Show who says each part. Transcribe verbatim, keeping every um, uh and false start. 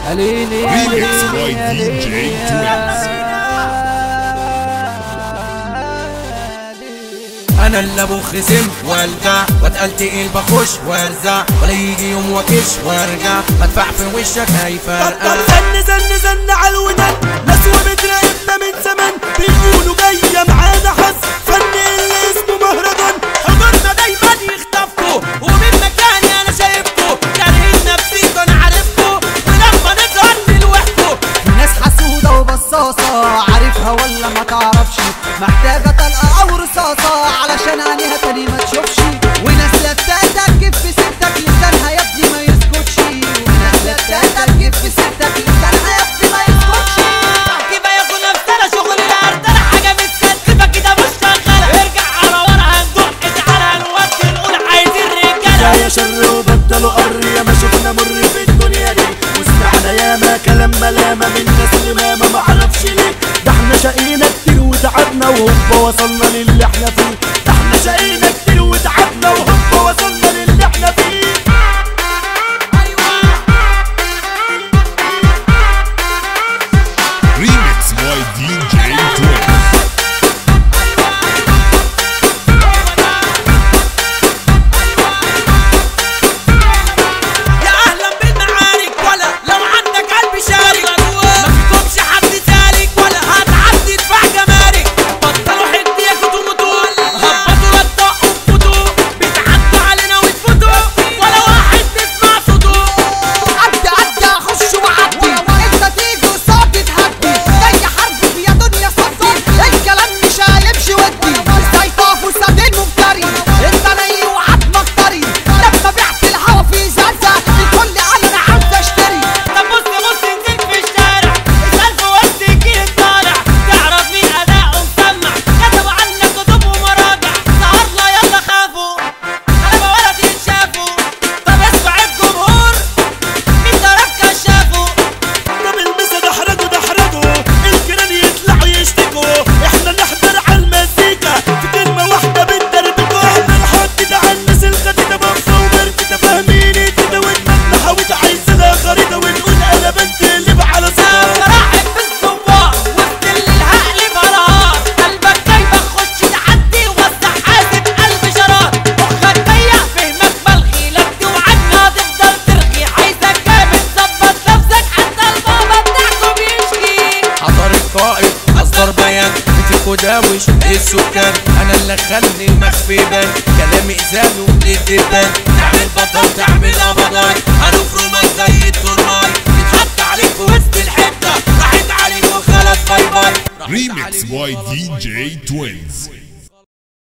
Speaker 1: Remix by دي جي توينز.
Speaker 2: انا اللي ابو خصم وارجع واتقل تقيل بخش وارزع ولا يجي يوم واكش وارجع مدفع في وشك هيفرقع.
Speaker 3: زن زن زن على الودن ناس وبتراقبنا من زمان بيقولوا جايه معانا حظ فن اللي اسمه مهرجان.
Speaker 2: حضورنا دايما يخطفكوا ومن مكاني انا شايفكوا كارهين نفسيكوا انا عارفكوا ولما نظهر نلوحكوا.
Speaker 4: في ناس حسودة وبصاصة عارفها ولا ما تعرفش محتاجة طلقة أو رصاصة علشان عينيها تاني ما تشوفش. وناس لتاتك جيب في سكتك لسانها يا ابني ما يسكتش. وناس لتاتك جيب في سكتك لسانها يا ابني ما يسكتش.
Speaker 2: كيف ياخد نفسنا شغل الارتلة حاجة متكتفة كده مش شغالة. ارجع على ورا هندق تعالى هنودي نقول عايزين رجالة.
Speaker 3: يا شر وبطلوا قر يا ما شفنا مر في الدنيا دي وسمعنا ياما كلام ملامة من ناس اللي ماما معرفش ليه. ده احنا شقينا كتير وتعبنا وهوبا وصلنا للي احنا فيه. ده احنا شقينا كتير وتعبنا وهوبا وصلنا للي احنا فيه.
Speaker 1: Remix by دي جي توينز.
Speaker 2: يا اهلا بالمعارك ولا لو عندك قلب شارك ما فيكمش حد سالك ولا هتعدي دفاع جمارك. بطلوا حديه كتو مطول هبطوا لا تطقوا بفتوا بتعدوا علينا وتفوتوا ولا واحد تسمع صوته.
Speaker 4: عدي عدي اخش وعدي انت تيجي قصادي تهدي جاي حرب يا دنيا صدي الكلام مش هيمشي ودي ازاي طاف وسابين مفتري انت ني وعضمك طري لما بعت الهوا في زلزة الكل قال انا عاوز اشتري.
Speaker 2: طب بص بص نزلت في الشارع اسأل في وسط الجيل الطالع تعرف مين اداؤه مسمع كتبوا عنا كتب ومراجع سهرنا يلا خافوا غلبة ولا تنشافوا. طب اسمع الجمهور مين ضرب كشافوا.
Speaker 3: طب المسا دحرجوا دحرجوا الجيران يطلعوا يشتكوا احنا نحضر على المزيكا في كلمة واحدة بندربكوا. احنا نحدد على الناس الخديدة بفة وبركة فاهمين كده ودماغنا حاوت عايزينها خريطة ونقول انا بنتقلب على صوت.
Speaker 2: مراحب بالثوار وسط اللي الهقلب نهار قلبك جايبك خش تعدي ووسع حاسب قلب شرار. مخك ضيق فهمك ملغي لك توعدنا هتفضل ترغي عايزك جامد ظبط نفسك حتى البابا بتاعكم يشكي. حضر القائد اصدر بيان بتفكوا داوش السكان انا اللي اخلي المخفي بان كلامي ازاله للدبان. تعمل بطل تعمل ابضاي هنفرمك زي الترماي نتحط عليك في وسط الحته راحت عليك وخلاص باي باي.
Speaker 1: Remix by دي جي توينز.